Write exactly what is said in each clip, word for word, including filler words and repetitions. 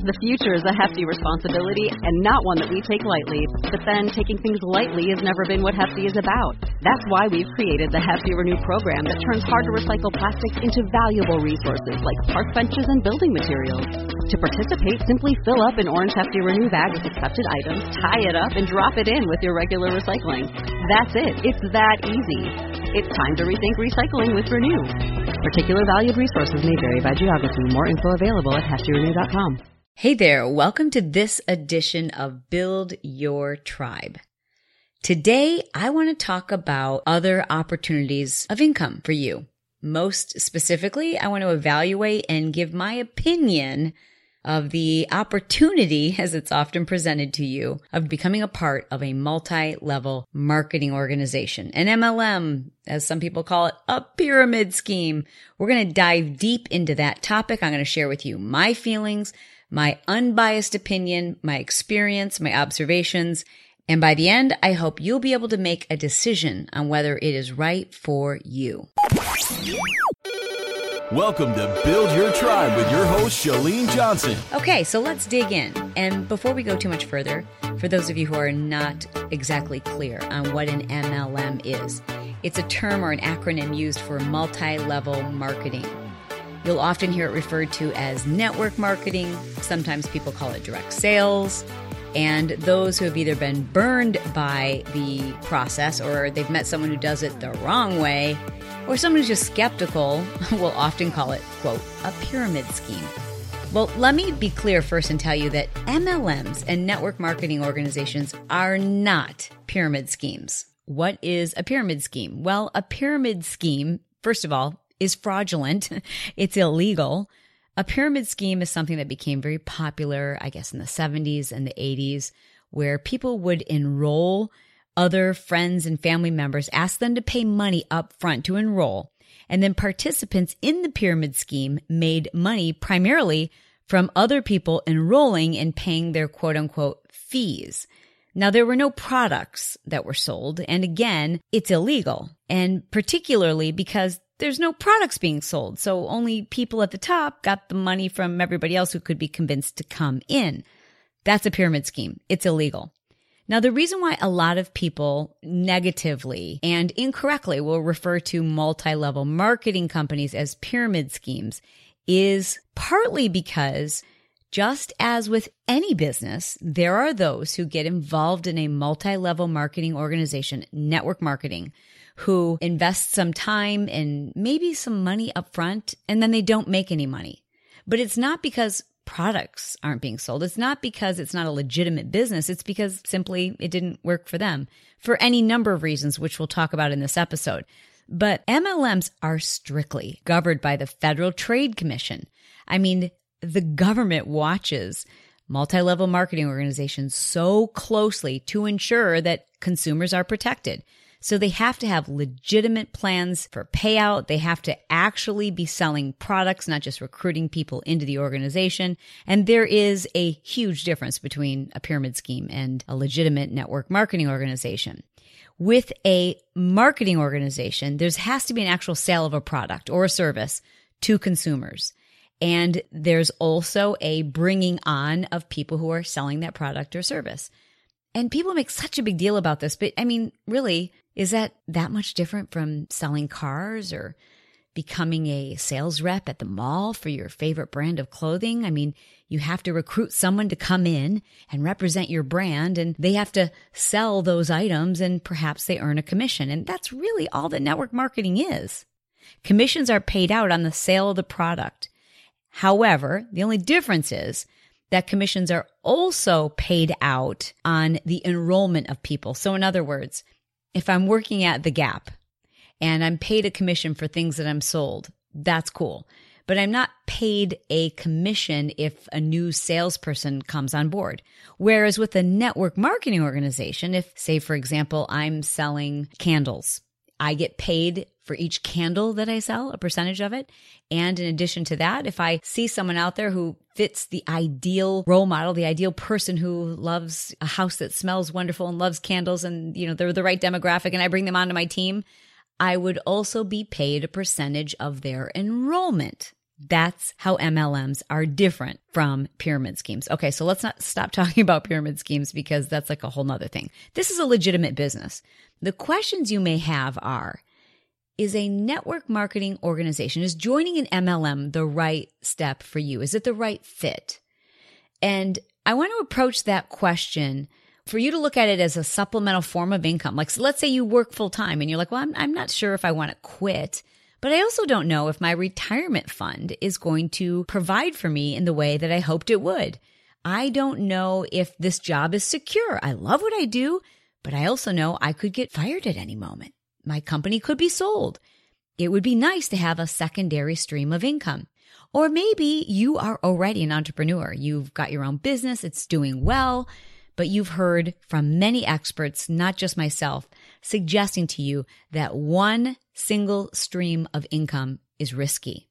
The future is a hefty responsibility and not one that we take lightly. But then taking things lightly has never been what Hefty is about. That's why we've created the Hefty Renew program that turns hard-to-recycle plastics into valuable resources like park benches and building materials. To participate, simply fill up an orange Hefty Renew bag with accepted items, tie it up, and drop it in with your regular recycling. That's it. It's that easy. It's time to rethink recycling with Renew. Particular valued resources may vary by geography. More info available at hefty renew dot com. Hey there, welcome to this edition of Build Your Tribe. Today, I want to talk about other opportunities of income for you. Most specifically, I want to evaluate and give my opinion of the opportunity, as it's often presented to you, of becoming a part of a multi-level marketing organization, an M L M, as some people call it, a pyramid scheme. We're going to dive deep into that topic. I'm going to share with you my feelings, my unbiased opinion, my experience, my observations, and by the end, I hope you'll be able to make a decision on whether it is right for you. Welcome to Build Your Tribe with your host, Chalene Johnson. Okay, so let's dig in. And before we go too much further, for those of you who are not exactly clear on what an M L M is, it's a term or an acronym used for multi-level marketing. You'll often hear it referred to as network marketing. Sometimes people call it direct sales. And those who have either been burned by the process or they've met someone who does it the wrong way, or someone who's just skeptical will often call it, quote, a pyramid scheme. Well, let me be clear first and tell you that M L Ms and network marketing organizations are not pyramid schemes. What is a pyramid scheme? Well, a pyramid scheme, first of all, is fraudulent. It's illegal. A pyramid scheme is something that became very popular, I guess, in the seventies and the eighties, where people would enroll other friends and family members, ask them to pay money up front to enroll, and then participants in the pyramid scheme made money primarily from other people enrolling and paying their quote-unquote fees. Now, there were no products that were sold, and again, it's illegal, and particularly because there's no products being sold, so only people at the top got the money from everybody else who could be convinced to come in. That's a pyramid scheme. It's illegal. Now, the reason why a lot of people negatively and incorrectly will refer to multi-level marketing companies as pyramid schemes is partly because, just as with any business, there are those who get involved in a multi-level marketing organization, network marketing, who invest some time and maybe some money up front, and then they don't make any money. But it's not because products aren't being sold. It's not because it's not a legitimate business. It's because simply it didn't work for them for any number of reasons, which we'll talk about in this episode. But M L Ms are strictly governed by the Federal Trade Commission. I mean, the government watches multi-level marketing organizations so closely to ensure that consumers are protected. So they have to have legitimate plans for payout. They have to actually be selling products, not just recruiting people into the organization. And there is a huge difference between a pyramid scheme and a legitimate network marketing organization. With a marketing organization, there has to be an actual sale of a product or a service to consumers. And there's also a bringing on of people who are selling that product or service. And people make such a big deal about this, but I mean, really, is that that much different from selling cars or becoming a sales rep at the mall for your favorite brand of clothing? I mean, you have to recruit someone to come in and represent your brand, and they have to sell those items, and perhaps they earn a commission. And that's really all that network marketing is. Commissions are paid out on the sale of the product. However, the only difference is that commissions are also paid out on the enrollment of people. So in other words, if I'm working at the Gap and I'm paid a commission for things that I'm sold, that's cool. But I'm not paid a commission if a new salesperson comes on board. Whereas with a network marketing organization, if, say, for example, I'm selling candles, I get paid for each candle that I sell, a percentage of it. And in addition to that, if I see someone out there who fits the ideal role model, the ideal person who loves a house that smells wonderful and loves candles, and, you know, they're the right demographic, and I bring them onto my team, I would also be paid a percentage of their enrollment. That's how M L Ms are different from pyramid schemes. Okay, so let's not stop talking about pyramid schemes because that's like a whole nother thing. This is a legitimate business. The questions you may have are, is a network marketing organization, is joining an M L M the right step for you? Is it the right fit? And I want to approach that question for you to look at it as a supplemental form of income. Like, so let's say you work full time and you're like, well, I'm, I'm not sure if I want to quit, but I also don't know if my retirement fund is going to provide for me in the way that I hoped it would. I don't know if this job is secure. I love what I do, but I also know I could get fired at any moment. My company could be sold. It would be nice to have a secondary stream of income. Or maybe you are already an entrepreneur. You've got your own business. It's doing well, but you've heard from many experts, not just myself, suggesting to you that one single stream of income is risky.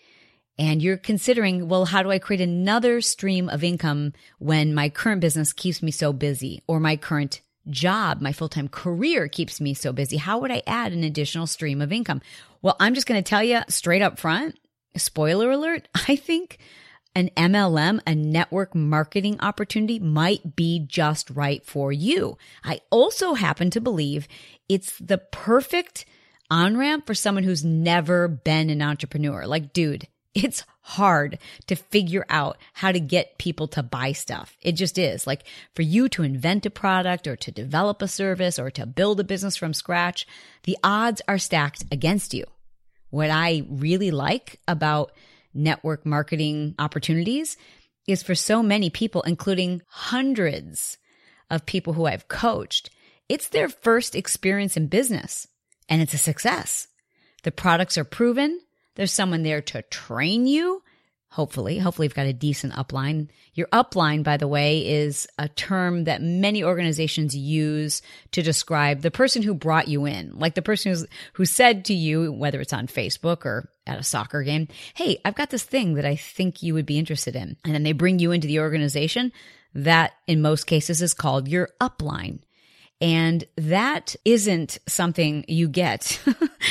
And you're considering, well, how do I create another stream of income when my current business keeps me so busy, or my current job, my full-time career keeps me so busy? How would I add an additional stream of income? Well, I'm just going to tell you straight up front, spoiler alert, I think an M L M, a network marketing opportunity, might be just right for you. I also happen to believe it's the perfect on-ramp for someone who's never been an entrepreneur. Like, dude, it's hard to figure out how to get people to buy stuff. It just is. Like, for you to invent a product or to develop a service or to build a business from scratch, the odds are stacked against you. What I really like about network marketing opportunities is for so many people, including hundreds of people who I've coached, it's their first experience in business and it's a success. The products are proven. There's someone there to train you. Hopefully, hopefully you've got a decent upline. Your upline, by the way, is a term that many organizations use to describe the person who brought you in, like the person who's, who said to you, whether it's on Facebook or at a soccer game, hey, I've got this thing that I think you would be interested in. And then they bring you into the organization. That, in most cases, is called your upline. And that isn't something you get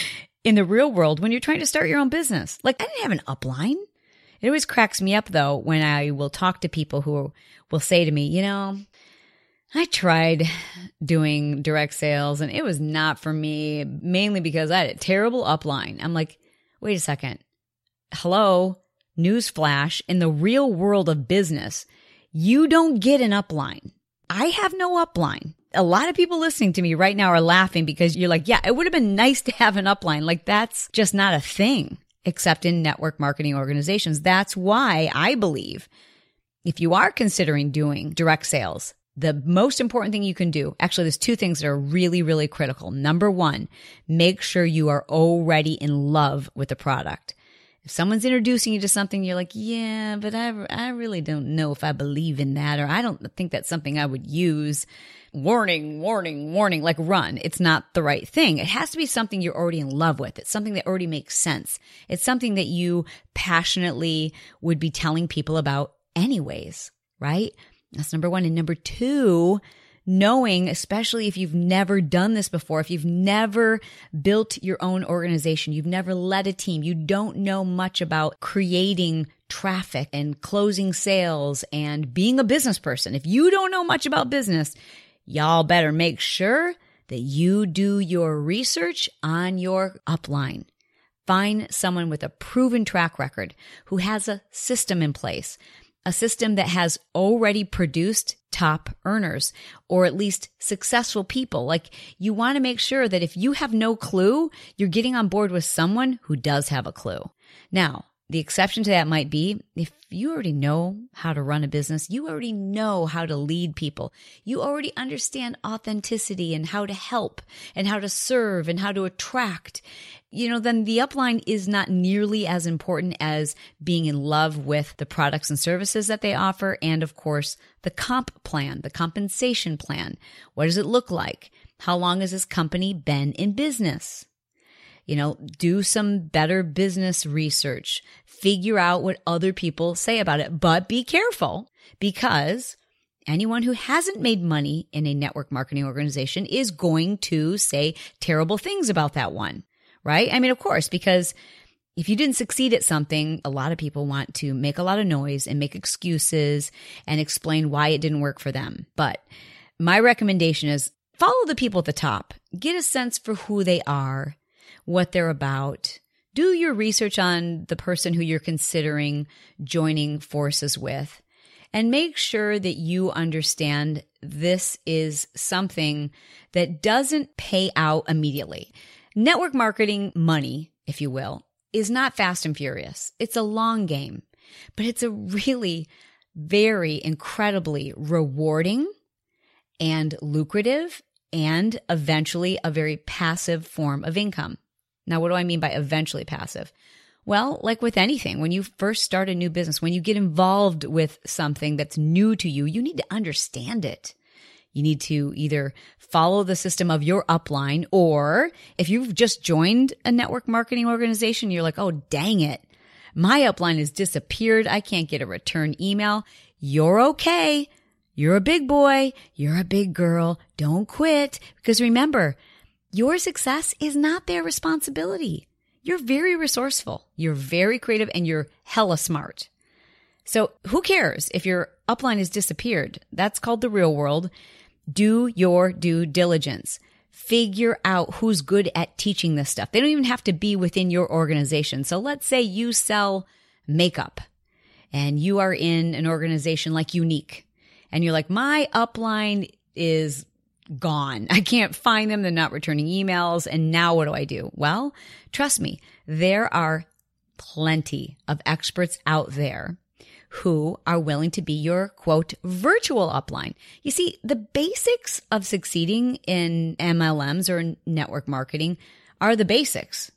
in the real world when you're trying to start your own business. Like, I didn't have an upline. It always cracks me up, though, when I will talk to people who will say to me, you know, I tried doing direct sales and it was not for me, mainly because I had a terrible upline. I'm like, wait a second. Hello, newsflash, in the real world of business, you don't get an upline. I have no upline. A lot of people listening to me right now are laughing because you're like, yeah, it would have been nice to have an upline. Like, that's just not a thing, except in network marketing organizations. That's why I believe if you are considering doing direct sales, the most important thing you can do, actually, there's two things that are really, really critical. Number one, make sure you are already in love with the product. If someone's introducing you to something, you're like, yeah, but I, I really don't know if I believe in that, or I don't think that's something I would use. Warning, warning, warning, like run. It's not the right thing. It has to be something you're already in love with. It's something that already makes sense. It's something that you passionately would be telling people about anyways, right? That's number one. And number two, knowing, especially if you've never done this before, if you've never built your own organization, you've never led a team, you don't know much about creating traffic and closing sales and being a business person. If you don't know much about business, y'all better make sure that you do your research on your upline. Find someone with a proven track record who has a system in place, a system that has already produced top earners, or at least successful people. Like, you want to make sure that if you have no clue, you're getting on board with someone who does have a clue. Now, the exception to that might be if you already know how to run a business, you already know how to lead people, you already understand authenticity and how to help and how to serve and how to attract, you know, then the upline is not nearly as important as being in love with the products and services that they offer. And of course, the comp plan, the compensation plan. What does it look like? How long has this company been in business? You know, do some better business research, figure out what other people say about it, but be careful, because anyone who hasn't made money in a network marketing organization is going to say terrible things about that one, right? I mean, of course, because if you didn't succeed at something, a lot of people want to make a lot of noise and make excuses and explain why it didn't work for them. But my recommendation is follow the people at the top. Get a sense for who they are, what they're about. Do your research on the person who you're considering joining forces with, and make sure that you understand this is something that doesn't pay out immediately. Network marketing money, if you will, is not fast and furious. It's a long game, but it's a really very incredibly rewarding and lucrative and eventually a very passive form of income. Now, what do I mean by eventually passive? Well, like with anything, when you first start a new business, when you get involved with something that's new to you, you need to understand it. You need to either follow the system of your upline, or if you've just joined a network marketing organization, you're like, oh, dang it, my upline has disappeared. I can't get a return email. You're okay. You're a big boy. You're a big girl. Don't quit. Because remember, your success is not their responsibility. You're very resourceful. You're very creative, and you're hella smart. So who cares if your upline has disappeared? That's called the real world. Do your due diligence. Figure out who's good at teaching this stuff. They don't even have to be within your organization. So let's say you sell makeup and you are in an organization like Younique, and you're like, my upline is gone. I can't find them. They're not returning emails. And now what do I do? Well, trust me, there are plenty of experts out there who are willing to be your, quote, virtual upline. You see, the basics of succeeding in M L Ms or network marketing are the basics.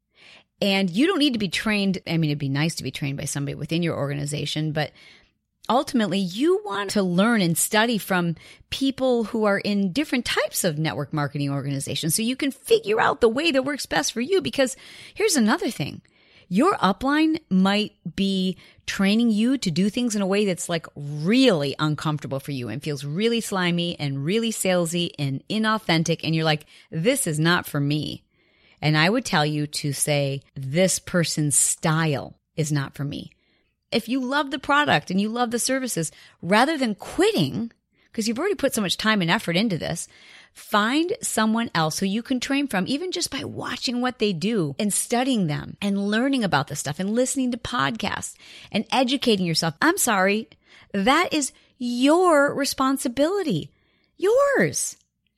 And you don't need to be trained. I mean, it'd be nice to be trained by somebody within your organization, but ultimately, you want to learn and study from people who are in different types of network marketing organizations so you can figure out the way that works best for you. Because here's another thing. Your upline might be training you to do things in a way that's like really uncomfortable for you and feels really slimy and really salesy and inauthentic. And you're like, this is not for me. And I would tell you to say, this person's style is not for me. If you love the product and you love the services, rather than quitting, because you've already put so much time and effort into this, find someone else who you can train from, even just by watching what they do and studying them and learning about this stuff and listening to podcasts and educating yourself. I'm sorry, that is your responsibility. Yours.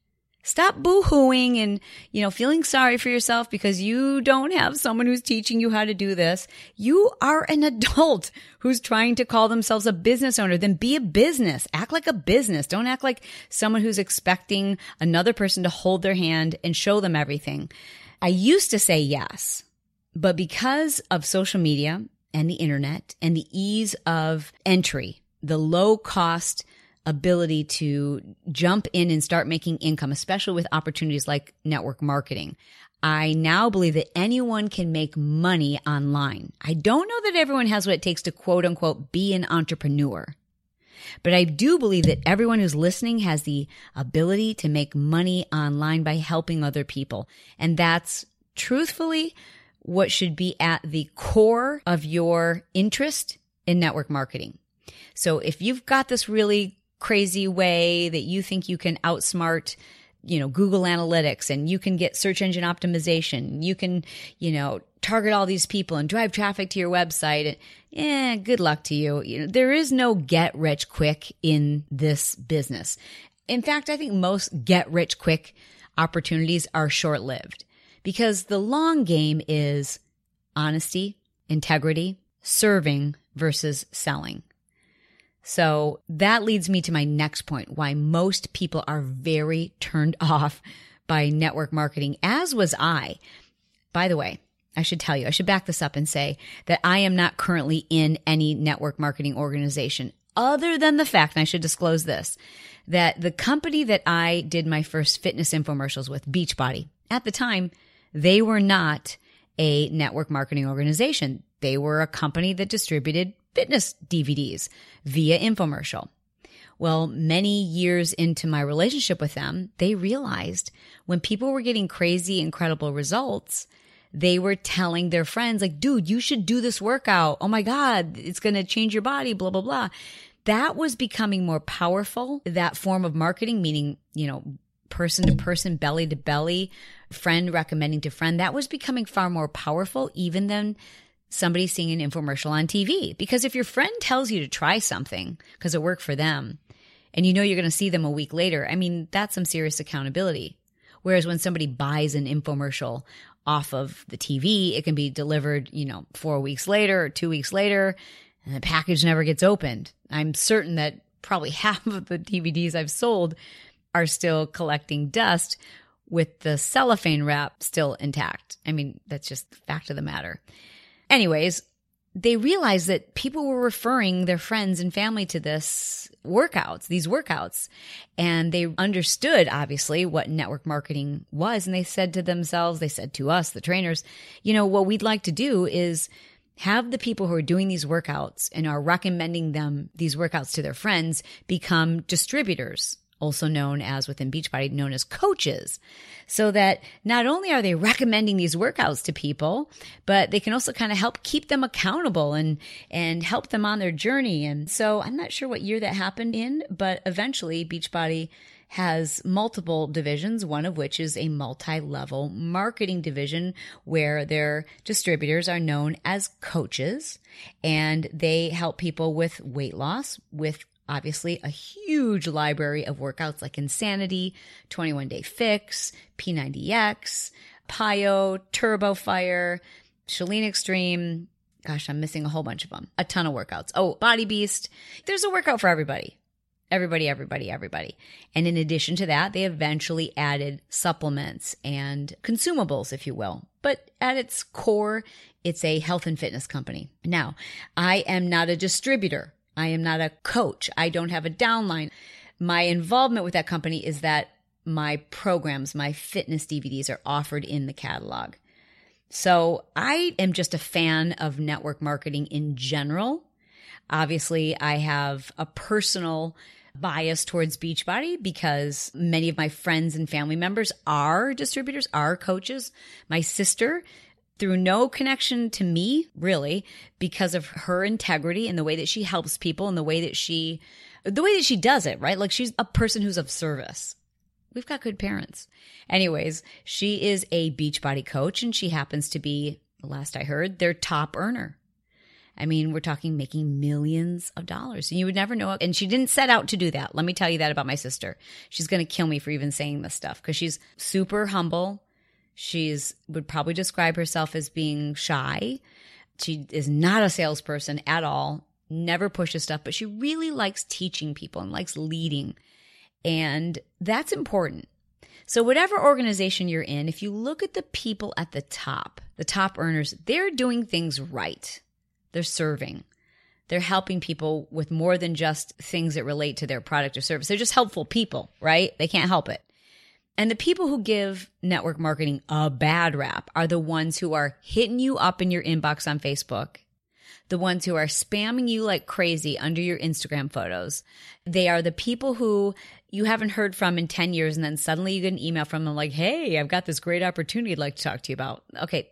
Stop boo-hooing and, you know, feeling sorry for yourself because you don't have someone who's teaching you how to do this. You are an adult who's trying to call themselves a business owner. Then be a business. Act like a business. Don't act like someone who's expecting another person to hold their hand and show them everything. I used to say yes, but because of social media and the internet and the ease of entry, the low cost ability to jump in and start making income, especially with opportunities like network marketing, I now believe that anyone can make money online. I don't know that everyone has what it takes to quote unquote be an entrepreneur, but I do believe that everyone who's listening has the ability to make money online by helping other people. And that's truthfully what should be at the core of your interest in network marketing. So if you've got this really crazy way that you think you can outsmart, you know, Google Analytics, and you can get search engine optimization, you can, you know, target all these people and drive traffic to your website, eh, good luck to you. You know, there is no get rich quick in this business. In fact, I think most get rich quick opportunities are short-lived because the long game is honesty, integrity, serving versus selling. So that leads me to my next point, why most people are very turned off by network marketing, as was I. By the way, I should tell you, I should back this up and say that I am not currently in any network marketing organization, other than the fact, and I should disclose this, that the company that I did my first fitness infomercials with, Beachbody, at the time, they were not a network marketing organization. They were a company that distributed fitness D V Ds via infomercial. Well, many years into my relationship with them, they realized when people were getting crazy, incredible results, they were telling their friends like, dude, you should do this workout. Oh my God, it's going to change your body, blah, blah, blah. That was becoming more powerful. That form of marketing, meaning, you know, person to person, belly to belly, friend recommending to friend, that was becoming far more powerful even than somebody seeing an infomercial on T V. Because if your friend tells you to try something because it worked for them and you know you're going to see them a week later, I mean, that's some serious accountability. Whereas when somebody buys an infomercial off of the T V, it can be delivered, you know, four weeks later or two weeks later, and the package never gets opened. I'm certain that probably half of the D V Ds I've sold are still collecting dust with the cellophane wrap still intact. I mean, that's just the fact of the matter. Anyways, they realized that people were referring their friends and family to this workouts, these workouts. And they understood, obviously, what network marketing was. And they said to themselves, they said to us, the trainers, you know, what we'd like to do is have the people who are doing these workouts and are recommending them, these workouts to their friends, become distributors, also known as within Beachbody, known as coaches, so that not only are they recommending these workouts to people, but they can also kind of help keep them accountable and, and help them on their journey. And so I'm not sure what year that happened in, but eventually Beachbody has multiple divisions, one of which is a multi-level marketing division where their distributors are known as coaches, and they help people with weight loss, with obviously a huge library of workouts like Insanity, twenty-one day Fix, P ninety X, P I O, Turbo Fire, Chalene Extreme. Gosh, I'm missing a whole bunch of them. A ton of workouts. Oh, Body Beast. There's a workout for everybody. Everybody, everybody, everybody. And in addition to that, they eventually added supplements and consumables, if you will. But at its core, it's a health and fitness company. Now, I am not a distributor. I am not a coach. I don't have a downline. My involvement with that company is that my programs, my fitness D V Ds are offered in the catalog. So I am just a fan of network marketing in general. Obviously, I have a personal bias towards Beachbody because many of my friends and family members are distributors, are coaches. My sister, through no connection to me, really, because of her integrity and the way that she helps people and the way that she, the way that she does it, right? Like she's a person who's of service. We've got good parents. Anyways, she is a Beachbody coach and she happens to be, last I heard, their top earner. I mean, we're talking making millions of dollars. And you would never know it. And she didn't set out to do that. Let me tell you that about my sister. She's going to kill me for even saying this stuff because she's super humble. She's would probably describe herself as being shy. She is not a salesperson at all, never pushes stuff, but she really likes teaching people and likes leading. And that's important. So whatever organization you're in, if you look at the people at the top, the top earners, they're doing things right. They're serving. They're helping people with more than just things that relate to their product or service. They're just helpful people, right? They can't help it. And the people who give network marketing a bad rap are the ones who are hitting you up in your inbox on Facebook, the ones who are spamming you like crazy under your Instagram photos. They are the people who you haven't heard from in ten years, and then suddenly you get an email from them like, hey, I've got this great opportunity I'd like to talk to you about. Okay,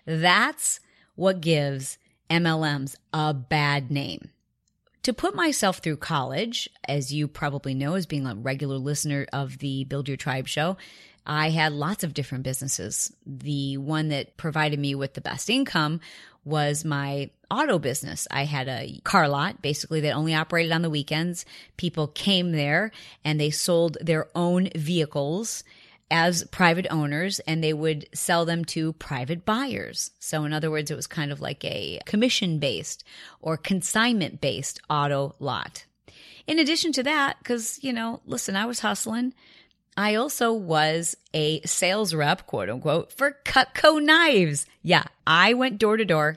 that's what gives M L Ms a bad name. To put myself through college, as you probably know, as being a regular listener of the Build Your Tribe show, I had lots of different businesses. The one that provided me with the best income was my auto business. I had a car lot, basically, that only operated on the weekends. People came there and they sold their own vehicles as private owners, and they would sell them to private buyers. So in other words, it was kind of like a commission-based or consignment-based auto lot. In addition to that, because, you know, listen, I was hustling, I also was a sales rep, quote unquote, for Cutco knives. Yeah, I went door to door,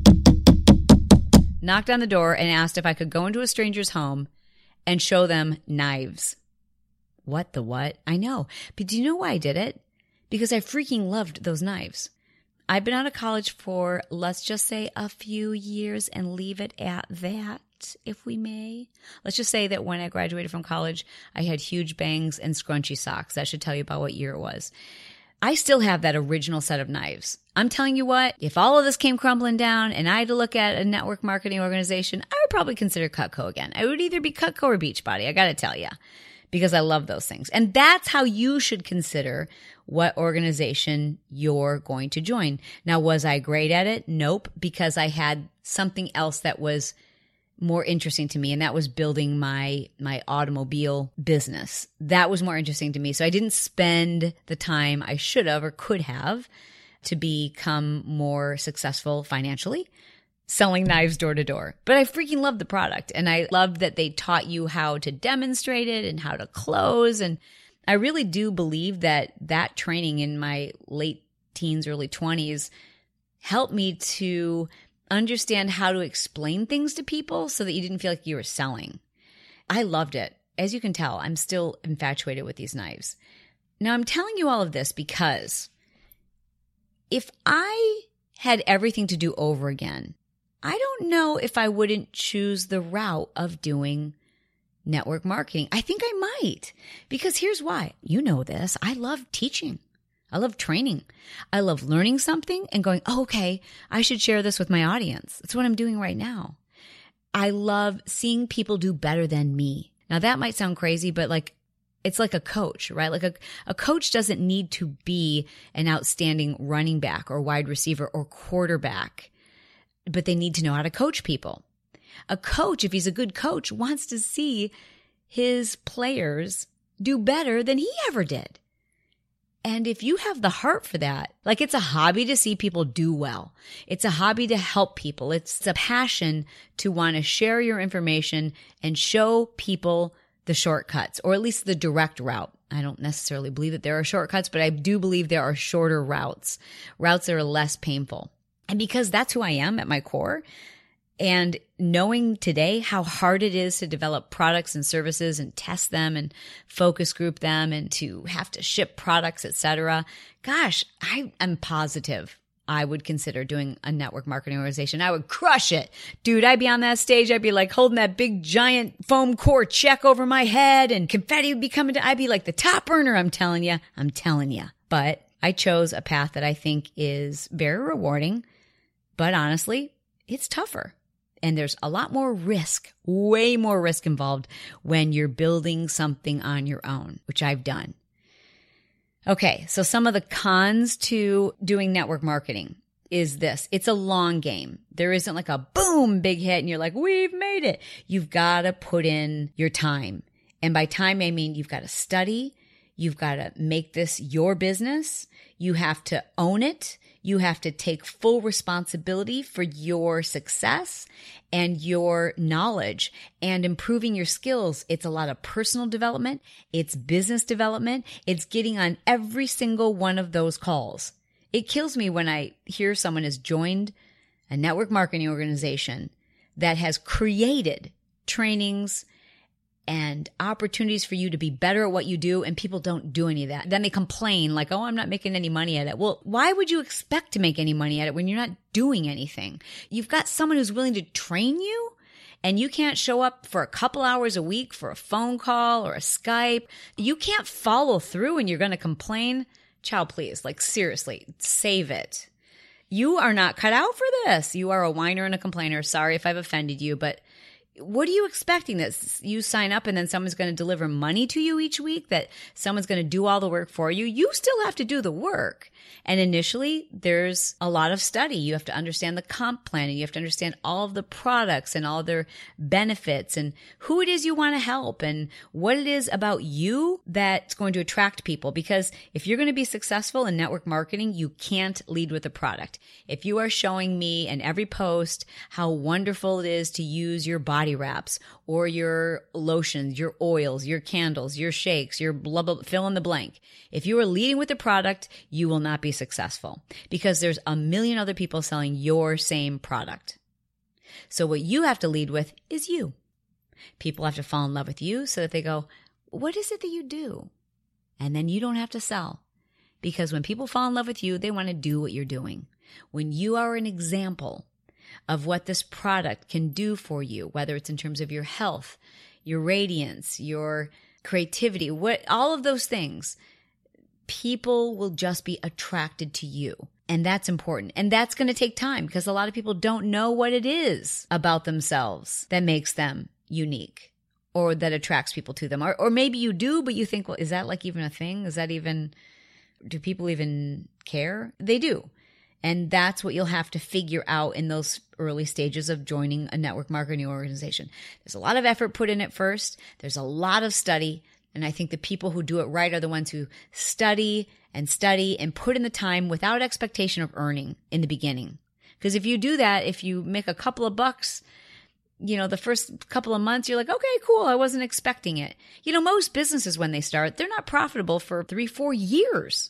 knocked on the door, and asked if I could go into a stranger's home and show them knives. What the what? I know. But do you know why I did it? Because I freaking loved those knives. I've been out of college for, let's just say, a few years and leave it at that, if we may. Let's just say that when I graduated from college, I had huge bangs and scrunchy socks. That should tell you about what year it was. I still have that original set of knives. I'm telling you what, if all of this came crumbling down and I had to look at a network marketing organization, I would probably consider Cutco again. I would either be Cutco or Beachbody. I got to tell you, because I love those things. And that's how you should consider what organization you're going to join. Now, was I great at it? Nope, because I had something else that was more interesting to me, and that was building my my automobile business. That was more interesting to me. So I didn't spend the time I should have or could have to become more successful financially selling knives door to door. But I freaking loved the product, and I loved that they taught you how to demonstrate it and how to close. And I really do believe that that training in my late teens, early twenties helped me to understand how to explain things to people so that you didn't feel like you were selling. I loved it. As you can tell, I'm still infatuated with these knives. Now, I'm telling you all of this because if I had everything to do over again, I don't know if I wouldn't choose the route of doing network marketing. I think I might, because here's why. You know this. I love teaching. I love training. I love learning something and going, oh, okay, I should share this with my audience. That's what I'm doing right now. I love seeing people do better than me. Now, that might sound crazy, but like, it's like a coach, right? Like a, a coach doesn't need to be an outstanding running back or wide receiver or quarterback, but they need to know how to coach people. A coach, if he's a good coach, wants to see his players do better than he ever did. And if you have the heart for that, like it's a hobby to see people do well. It's a hobby to help people. It's a passion to want to share your information and show people the shortcuts, or at least the direct route. I don't necessarily believe that there are shortcuts, but I do believe there are shorter routes, routes that are less painful. And because that's who I am at my core, and knowing today how hard it is to develop products and services and test them and focus group them and to have to ship products, et cetera, gosh, I am positive I would consider doing a network marketing organization. I would crush it. Dude, I'd be on that stage. I'd be like holding that big giant foam core check over my head and confetti would be coming to, I'd be like the top earner. I'm telling you, I'm telling you. But I chose a path that I think is very rewarding, but honestly, it's tougher. And there's a lot more risk, way more risk involved when you're building something on your own, which I've done. Okay, so some of the cons to doing network marketing is this. It's a long game. There isn't like a boom, big hit, and you're like, we've made it. You've got to put in your time. And by time, I mean you've got to study. You've got to make this your business. You have to own it. You have to take full responsibility for your success and your knowledge and improving your skills. It's a lot of personal development. It's business development. It's getting on every single one of those calls. It kills me when I hear someone has joined a network marketing organization that has created trainings and opportunities for you to be better at what you do, and people don't do any of that. Then they complain like, oh, I'm not making any money at it. Well, why would you expect to make any money at it when you're not doing anything? You've got someone who's willing to train you, and you can't show up for a couple hours a week for a phone call or a Skype. You can't follow through and you're going to complain. Child, please, like seriously, save it. You are not cut out for this. You are a whiner and a complainer. Sorry if I've offended you, but what are you expecting? That you sign up and then someone's going to deliver money to you each week? That someone's going to do all the work for you? You still have to do the work. And initially, there's a lot of study. You have to understand the comp plan, and you have to understand all of the products and all of their benefits and who it is you want to help and what it is about you that's going to attract people. Because if you're going to be successful in network marketing, you can't lead with a product. If you are showing me in every post how wonderful it is to use your body wraps or your lotions, your oils, your candles, your shakes, your blah, blah, fill in the blank. If you are leading with a product, you will not be successful because there's a million other people selling your same product. So what you have to lead with is you. People have to fall in love with you so that they go, what is it that you do? And then you don't have to sell. Because when people fall in love with you, they want to do what you're doing. When you are an example of what this product can do for you, whether it's in terms of your health, your radiance, your creativity, what all of those things, people will just be attracted to you. And that's important. And that's going to take time because a lot of people don't know what it is about themselves that makes them unique or that attracts people to them. Or, or maybe you do, but you think, well, is that like even a thing? Is that even, do people even care? They do. And that's what you'll have to figure out in those early stages of joining a network marketing organization. There's a lot of effort put in at first. There's a lot of study. And I think the people who do it right are the ones who study and study and put in the time without expectation of earning in the beginning. Because if you do that, if you make a couple of bucks, you know, the first couple of months, you're like, okay, cool. I wasn't expecting it. You know, most businesses, when they start, they're not profitable for three, four years.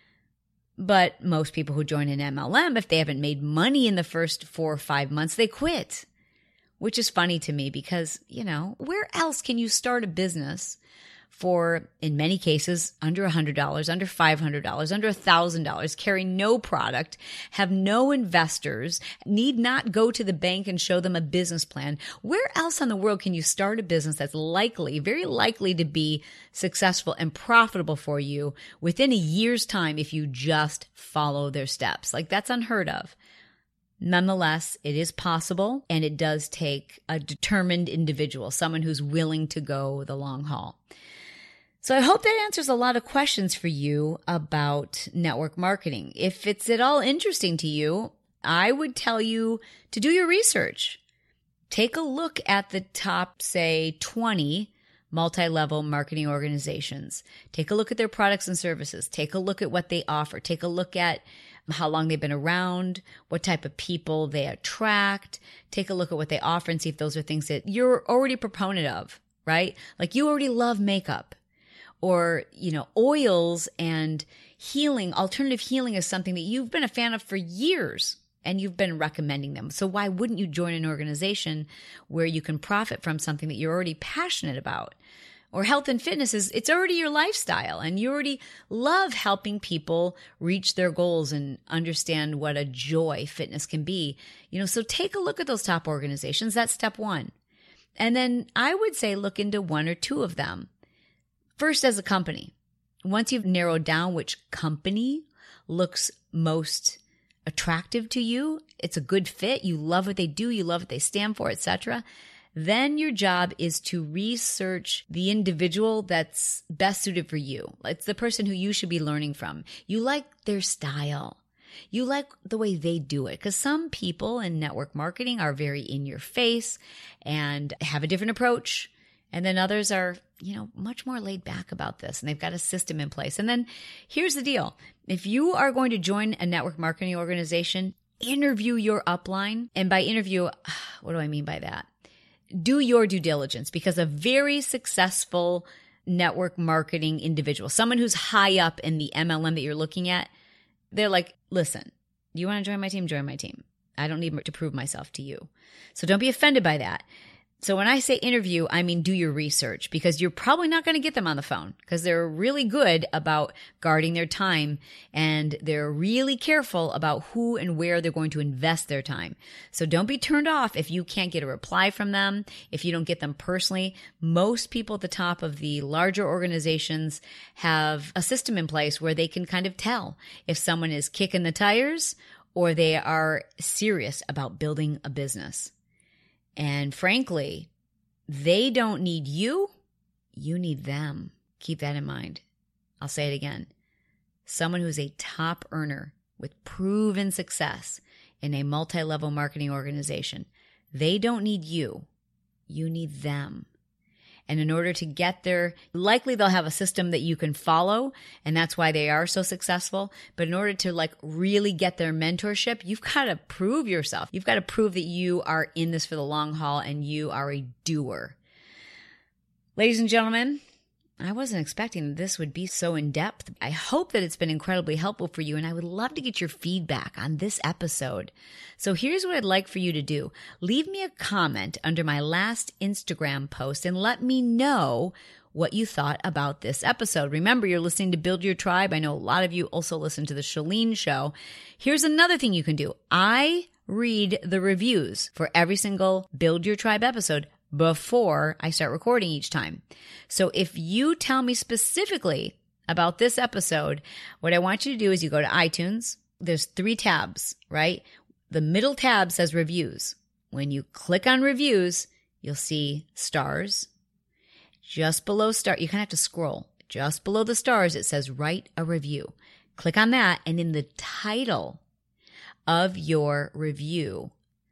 But most people who join an M L M, if they haven't made money in the first four or five months, they quit. Which is funny to me because, you know, where else can you start a business for, in many cases, under one hundred dollars, under five hundred dollars, under one thousand dollars, carry no product, have no investors, need not go to the bank and show them a business plan? Where else in the world can you start a business that's likely, very likely to be successful and profitable for you within a year's time if you just follow their steps? Like, that's unheard of. Nonetheless, it is possible, and it does take a determined individual, someone who's willing to go the long haul. So I hope that answers a lot of questions for you about network marketing. If it's at all interesting to you, I would tell you to do your research. Take a look at the top, say, twenty multi-level marketing organizations. Take a look at their products and services. Take a look at what they offer. Take a look at how long they've been around, what type of people they attract. Take a look at what they offer and see if those are things that you're already a proponent of, right? Like you already love makeup. Or, you know, oils and healing, alternative healing is something that you've been a fan of for years and you've been recommending them. So why wouldn't you join an organization where you can profit from something that you're already passionate about? Or health and fitness is, it's already your lifestyle and you already love helping people reach their goals and understand what a joy fitness can be. You know, so take a look at those top organizations. That's step one. And then I would say look into one or two of them. First, as a company, once you've narrowed down which company looks most attractive to you, it's a good fit, you love what they do, you love what they stand for, et cetera, then your job is to research the individual that's best suited for you. It's the person who you should be learning from. You like their style. You like the way they do it. Because some people in network marketing are very in your face and have a different approach. And then others are, you know, much more laid back about this and they've got a system in place. And then here's the deal. If you are going to join a network marketing organization, interview your upline. And by interview, what do I mean by that? Do your due diligence, because a very successful network marketing individual, someone who's high up in the M L M that you're looking at, they're like, listen, you want to join my team? Join my team. I don't need to prove myself to you. So don't be offended by that. So when I say interview, I mean do your research, because you're probably not going to get them on the phone because they're really good about guarding their time and they're really careful about who and where they're going to invest their time. So don't be turned off if you can't get a reply from them, if you don't get them personally. Most people at the top of the larger organizations have a system in place where they can kind of tell if someone is kicking the tires or they are serious about building a business. And frankly, they don't need you. You need them. Keep that in mind. I'll say it again. Someone who's a top earner with proven success in a multi-level marketing organization, they don't need you. You need them. And in order to get there, likely they'll have a system that you can follow, and that's why they are so successful. But in order to like really get their mentorship, you've got to prove yourself. You've got to prove that you are in this for the long haul and you are a doer. Ladies and gentlemen, I wasn't expecting that this would be so in-depth. I hope that it's been incredibly helpful for you, and I would love to get your feedback on this episode. So here's what I'd like for you to do. Leave me a comment under my last Instagram post and let me know what you thought about this episode. Remember, you're listening to Build Your Tribe. I know a lot of you also listen to the Chalene Show. Here's another thing you can do. I read the reviews for every single Build Your Tribe episode before I start recording each time. So if you tell me specifically about this episode, what I want you to do is you go to iTunes. There's three tabs, right? The middle tab says reviews. When you click on reviews, you'll see stars. Just below star, you kind of have to scroll. Just below the stars, it says write a review. Click on that, and in the title of your review,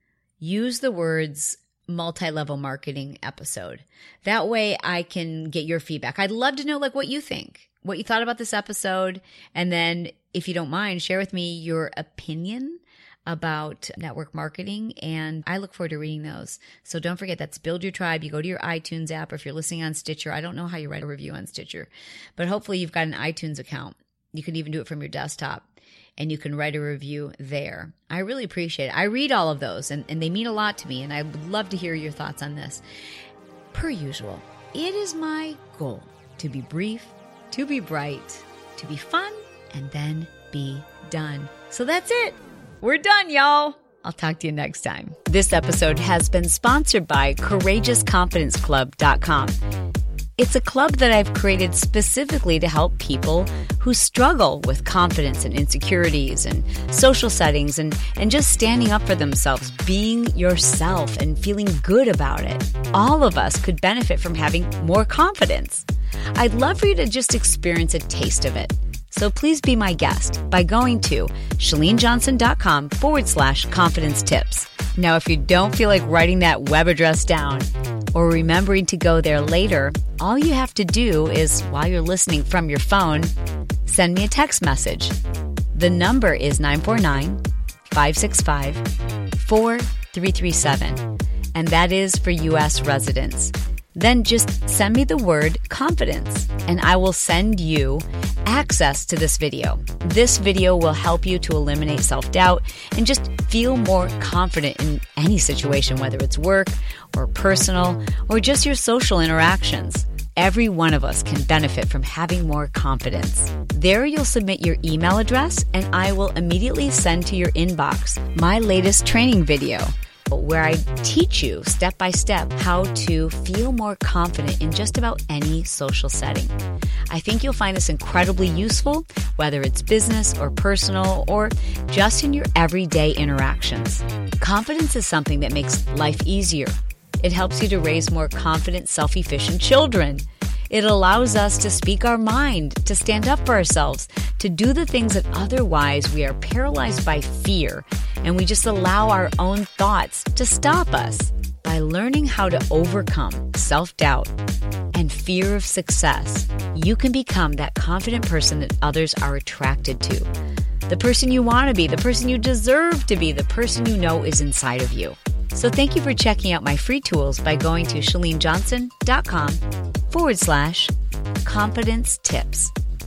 use the words multi-level marketing episode. That way I can get your feedback. I'd love to know like what you think, what you thought about this episode. And then if you don't mind, share with me your opinion about network marketing. And I look forward to reading those. So don't forget, that's Build Your Tribe. You go to your iTunes app, or if you're listening on Stitcher, I don't know how you write a review on Stitcher, but hopefully you've got an iTunes account. You can even do it from your desktop, and you can write a review there. I really appreciate it. I read all of those, and, and they mean a lot to me, and I would love to hear your thoughts on this. Per usual, it is my goal to be brief, to be bright, to be fun, and then be done. So that's it. We're done, y'all. I'll talk to you next time. This episode has been sponsored by Courageous Confidence Club dot com. It's a club that I've created specifically to help people who struggle with confidence and insecurities and social settings and, and just standing up for themselves, being yourself and feeling good about it. All of us could benefit from having more confidence. I'd love for you to just experience a taste of it. So please be my guest by going to ChaleneJohnson.com forward slash confidence tips. Now, if you don't feel like writing that web address down or remembering to go there later, all you have to do is, while you're listening from your phone, send me a text message. The number is nine four nine, five six five, four three three seven, and that is for U S residents. Then just send me the word confidence, and I will send you access to this video. This video will help you to eliminate self-doubt and just feel more confident in any situation, whether it's work or personal or just your social interactions. Every one of us can benefit from having more confidence. There you'll submit your email address, and I will immediately send to your inbox my latest training video, where I teach you step by step how to feel more confident in just about any social setting. I think you'll find this incredibly useful, whether it's business or personal or just in your everyday interactions. Confidence is something that makes life easier. It helps you to raise more confident, self-efficient children. It allows us to speak our mind, to stand up for ourselves, to do the things that otherwise we are paralyzed by fear, and we just allow our own thoughts to stop us. By learning how to overcome self-doubt and fear of success, you can become that confident person that others are attracted to. The person you want to be, the person you deserve to be, the person you know is inside of you. So thank you for checking out my free tools by going to ChaleneJohnson.com forward slash confidence tips.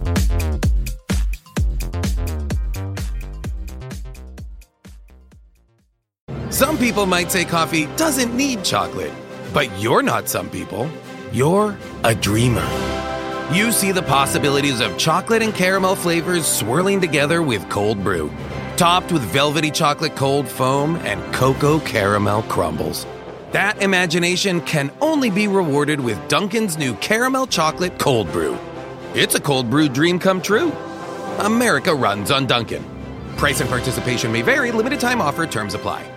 Some people might say coffee doesn't need chocolate, but you're not some people. You're a dreamer. You see the possibilities of chocolate and caramel flavors swirling together with cold brew, topped with velvety chocolate cold foam and cocoa caramel crumbles. That imagination can only be rewarded with Dunkin's new caramel chocolate cold brew. It's a cold brew dream come true. America runs on Dunkin'. Price and participation may vary. Limited time offer. Terms apply.